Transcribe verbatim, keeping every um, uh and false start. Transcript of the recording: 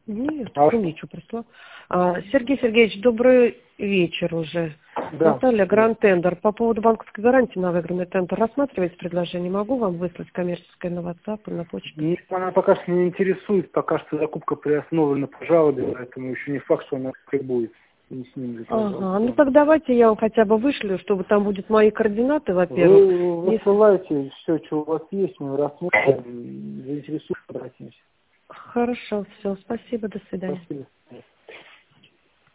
Нет, А, ну ничего, прислал. А, Сергей Сергеевич, добрый вечер уже. да. Наталья, Гранд Тендер. По поводу банковской гарантии на выигранный тендер рассматриваете предложение? Могу вам выслать коммерческое на WhatsApp и на почту? Нет, она пока что не интересует, пока что закупка приостановлена по жалобе, поэтому еще не факт, что она будет. Не с ним Ага, ну так давайте я вам хотя бы вышлю, чтобы там будут мои координаты, во-первых. Вы высылайте все, что у вас есть, мы рассмотрим, заинтересуем, обратимся. Хорошо, все, спасибо, до свидания. Спасибо.